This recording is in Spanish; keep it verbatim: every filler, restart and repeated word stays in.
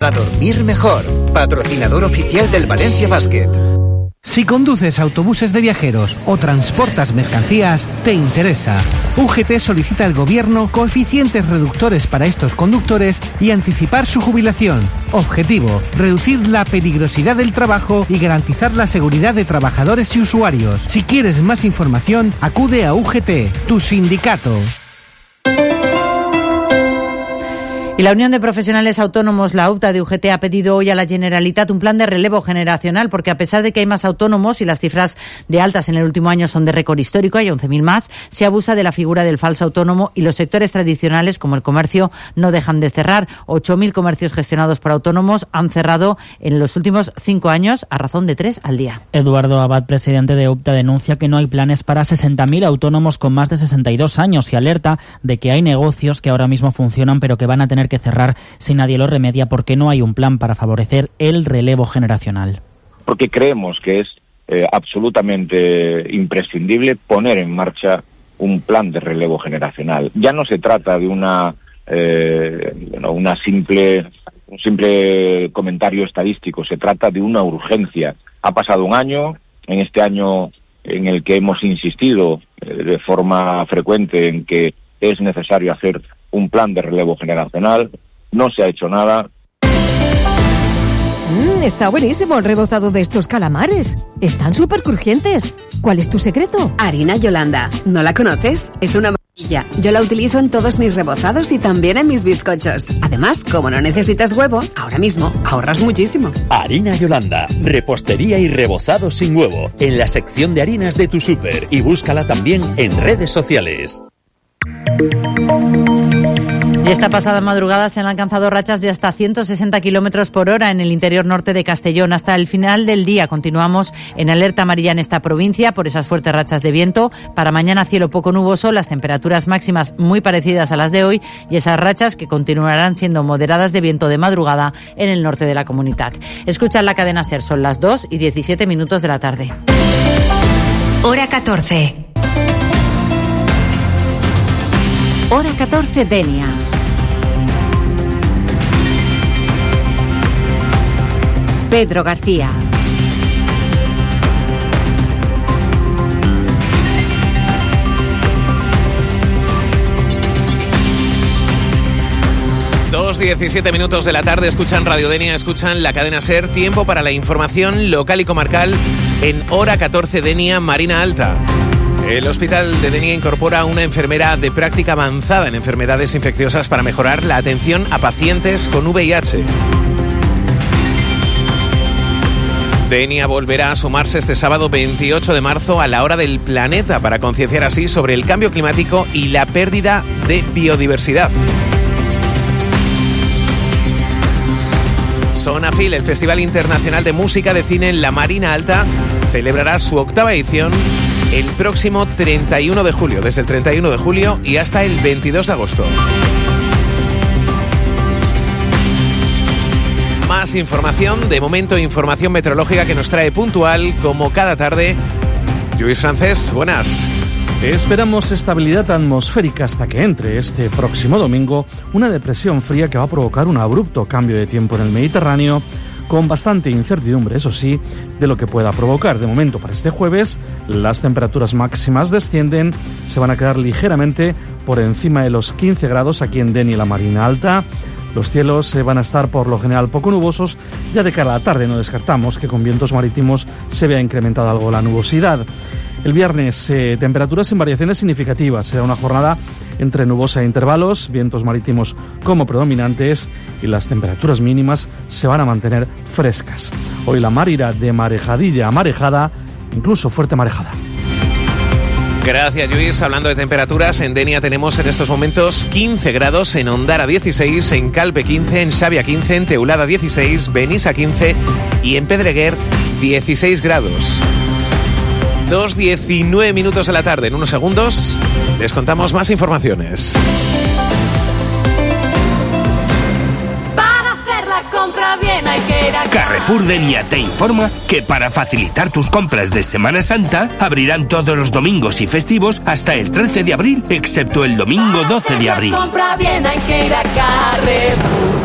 a dormir mejor. Patrocinador oficial del Valencia Basket. Si conduces autobuses de viajeros o transportas mercancías, te interesa. U G T solicita al Gobierno coeficientes reductores para estos conductores y anticipar su jubilación. Objetivo: reducir la peligrosidad del trabajo y garantizar la seguridad de trabajadores y usuarios. Si quieres más información, acude a U G T, tu sindicato. Y la Unión de Profesionales Autónomos, la UPTA de U G T, ha pedido hoy a la Generalitat un plan de relevo generacional, porque a pesar de que hay más autónomos y las cifras de altas en el último año son de récord histórico, hay once mil más, se abusa de la figura del falso autónomo y los sectores tradicionales, como el comercio, no dejan de cerrar. ocho mil comercios gestionados por autónomos han cerrado en los últimos cinco años, a razón de tres al día. Eduardo Abad, presidente de UPTA, denuncia que no hay planes para sesenta mil autónomos con más de sesenta y dos años y alerta de que hay negocios que ahora mismo funcionan pero que van a tener que cerrar si nadie lo remedia, porque no hay un plan para favorecer el relevo generacional. Porque creemos que es eh, absolutamente imprescindible poner en marcha un plan de relevo generacional. Ya no se trata de una eh, bueno, una simple un simple comentario estadístico, se trata de una urgencia. Ha pasado un año, en este año en el que hemos insistido eh, de forma frecuente en que es necesario hacer un plan de relevo generacional, no se ha hecho nada. Mm, está buenísimo el rebozado de estos calamares. Están súper crujientes. ¿Cuál es tu secreto? Harina Yolanda. ¿No la conoces? Es una maravilla. Yo la utilizo en todos mis rebozados y también en mis bizcochos. Además, como no necesitas huevo, ahora mismo ahorras muchísimo. Harina Yolanda. Repostería y rebozado sin huevo. En la sección de harinas de tu súper. Y búscala también en redes sociales. Y esta pasada madrugada se han alcanzado rachas de hasta ciento sesenta kilómetros por hora en el interior norte de Castellón. Hasta el final del día continuamos en alerta amarilla en esta provincia por esas fuertes rachas de viento. Para mañana cielo poco nuboso, las temperaturas máximas muy parecidas a las de hoy y esas rachas que continuarán siendo moderadas de viento de madrugada en el norte de la comunidad. Escuchan la cadena SER, son las dos y diecisiete minutos de la tarde. Hora catorce. Hora catorce, Denia. Pedro García. dos diecisiete minutos de la tarde, escuchan Radio Denia, escuchan la cadena SER. Tiempo para la información local y comarcal en Hora catorce, Denia, Marina Alta. El Hospital de Denia incorpora una enfermera de práctica avanzada en enfermedades infecciosas para mejorar la atención a pacientes con V I H. Denia volverá a sumarse este sábado veintiocho de marzo a la Hora del Planeta para concienciar así sobre el cambio climático y la pérdida de biodiversidad. Sonafil, el Festival Internacional de Música de Cine en la Marina Alta, celebrará su octava edición el próximo treinta y uno de julio, desde el treinta y uno de julio y hasta el veintidós de agosto. Más información, de momento información meteorológica que nos trae puntual, como cada tarde, Lluís Francés, buenas. Esperamos estabilidad atmosférica hasta que entre este próximo domingo una depresión fría que va a provocar un abrupto cambio de tiempo en el Mediterráneo, con bastante incertidumbre, eso sí, de lo que pueda provocar. De momento, para este jueves, las temperaturas máximas descienden, se van a quedar ligeramente por encima de los quince grados aquí en Denia y la Marina Alta. Los cielos van a estar por lo general poco nubosos. Ya de cara a la tarde no descartamos que con vientos marítimos se vea incrementada algo la nubosidad. El viernes, eh, temperaturas sin variaciones significativas. Será una jornada entre nubosa e intervalos, vientos marítimos como predominantes y las temperaturas mínimas se van a mantener frescas. Hoy la mar irá de marejadilla a marejada, incluso fuerte marejada. Gracias, Lluís. Hablando de temperaturas, en Denia tenemos en estos momentos quince grados, en Ondara dieciséis, en Calpe quince, en Xavia quince, en Teulada dieciséis, Benissa quince y en Pedreguer dieciséis grados. dos diecinueve minutos de la tarde. En unos segundos les contamos más informaciones. Para hacer la compra bien hay que ir a Carrefour Denia te informa que para facilitar tus compras de Semana Santa abrirán todos los domingos y festivos hasta el trece de abril, excepto el domingo doce de abril. Para hacer la compra bien hay que ir a Carrefour.